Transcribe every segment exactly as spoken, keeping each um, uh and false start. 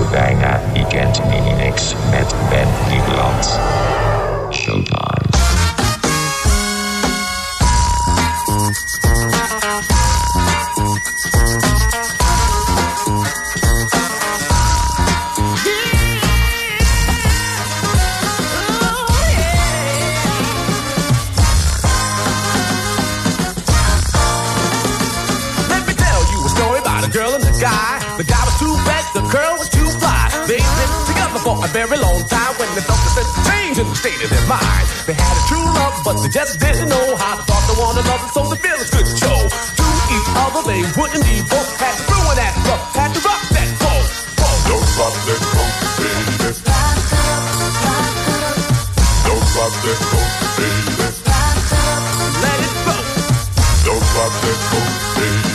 bijna weekend mini-mix met Ben Lieberland. Showtime. Girl and the guy, the guy was too fat, the girl was too fly. They'd been together for a very long time when they felt the sense of change in the state of their mind. They had a true love, but they just didn't know how to talk to one another, so the feelings could show. To each other, they wouldn't need both. Had to ruin that love, had to rock that boat. Don't rock that boat, baby. Don't rock that boat, baby. Let it go. Don't rock that boat, baby.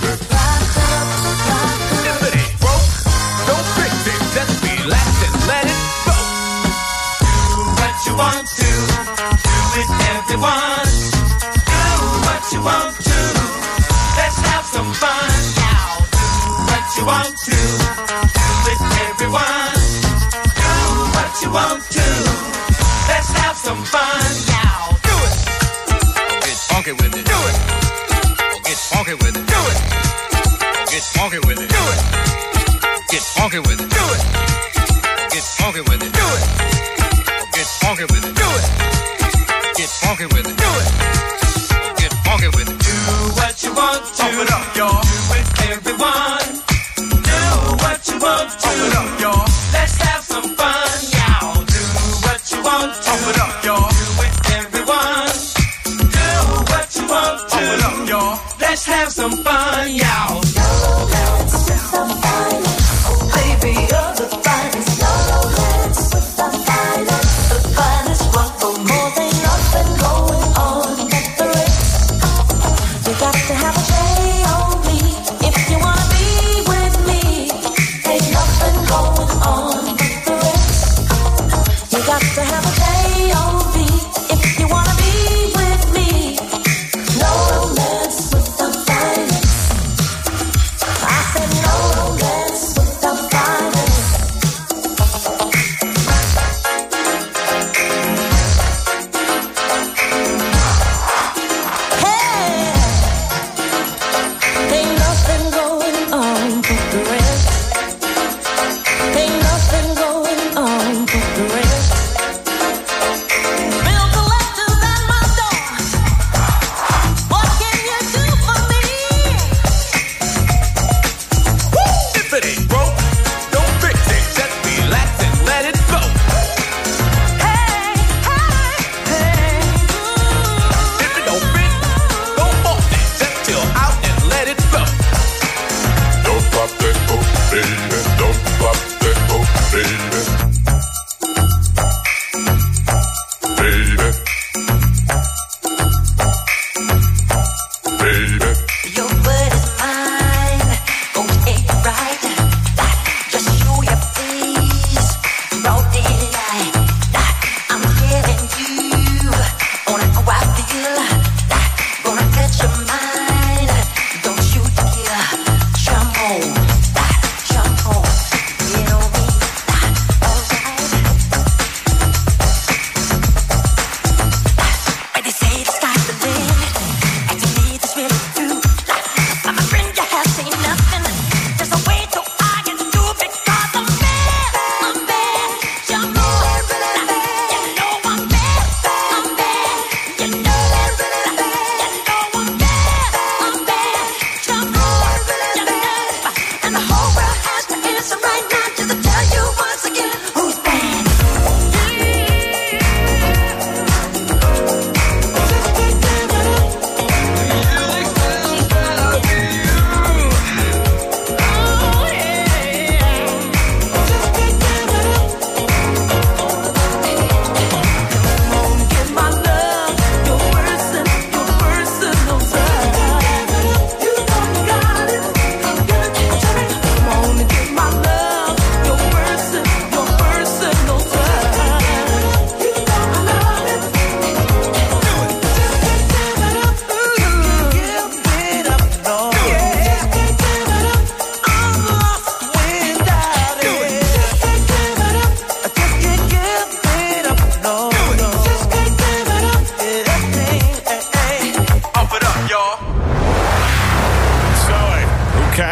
Want to do with everyone. Do what you want to. Let's have some fun now. Do what you want to do with everyone. Do what you want to. Let's have some fun now. Do it. Get funky with it. Do it. Get funky with it. Do it. Get funky with it. Do it. Get funky with it. Do it. Get funky with it. Do it. Get funky with it. Do it. Get funky with it. Do it. Get funky with it. Do what you want to. Pump it up, y'all. Do with everyone. Do what you want to. Pump it up, y'all. Let's have some fun, y'all. Do what you want to. Pump it up, y'all. Do with everyone. Do what you want to. Pump it up, y'all. Let's have some fun, y'all. Let's have some fun. Oh, baby, you're the finest. Let's with the finest. The finest rock for more than nothing going on but the race. You got to have a J on me if you wanna be with me. Ain't nothing going on.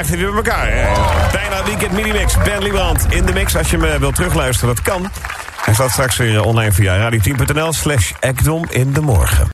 heeft hij weer bij elkaar. Hè? Bijna Weekend Minimix. Ben Liebrand in de mix. Als je hem wilt terugluisteren, dat kan. Hij staat straks weer online via radio tien punt n l slash Ekdom in de morgen.